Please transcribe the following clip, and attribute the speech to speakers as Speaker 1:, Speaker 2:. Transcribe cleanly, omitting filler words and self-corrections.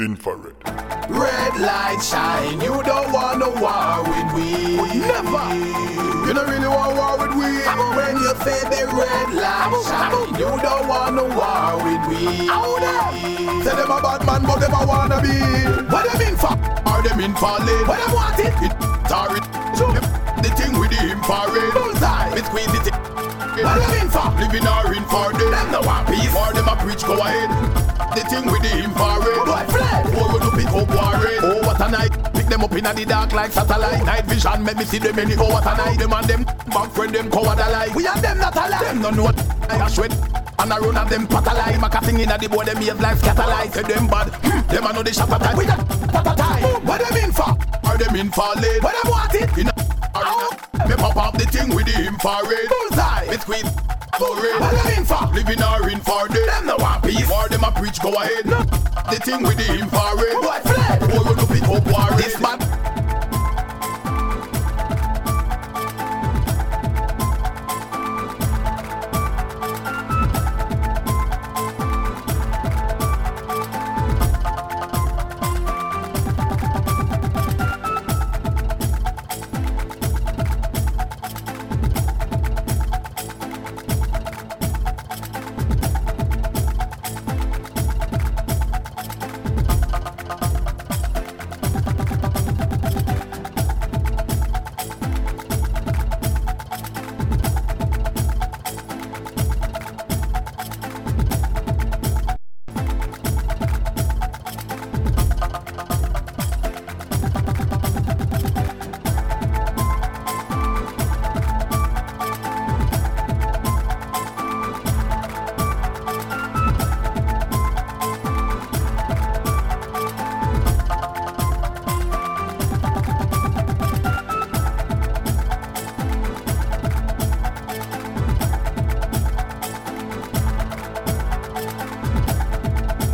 Speaker 1: Infrared.
Speaker 2: Red light shine, you don't want no war with we. Never. You don't really want war with we. When you say the red light shine, you don't want no war with we. Say them a bad man, but them a wanna be. What them in for? Are them in for late? What them want it? Sorry. The thing with the infrared. Bullseye. It squeeze it. What them in for? Living or in for them. Them no want peace. Or them a preach, go ahead. The thing with the infrared. Boy, fled. Oh, you do pick up warren. Oh, what a night. Pick them up in the dark like satellite. Night vision, make me see them any go what a night. Them and them back friend, them coward alive. We and them not alive. Them no know what I sweat. And I run at them patalize. Maka thing in the boy, them ears like scatterlight. Say them bad. Them I know they shot a time. We got time. What them in for? Are them in for late? What them want it? In a me pop up the thing with the infrared. Bullseye. Me squeeze. What them in for? Living or in for them. Them no want peace. Or them a preach, go ahead. The thing with the infrared. Boy, fled. Oh, you do pick up warren. This man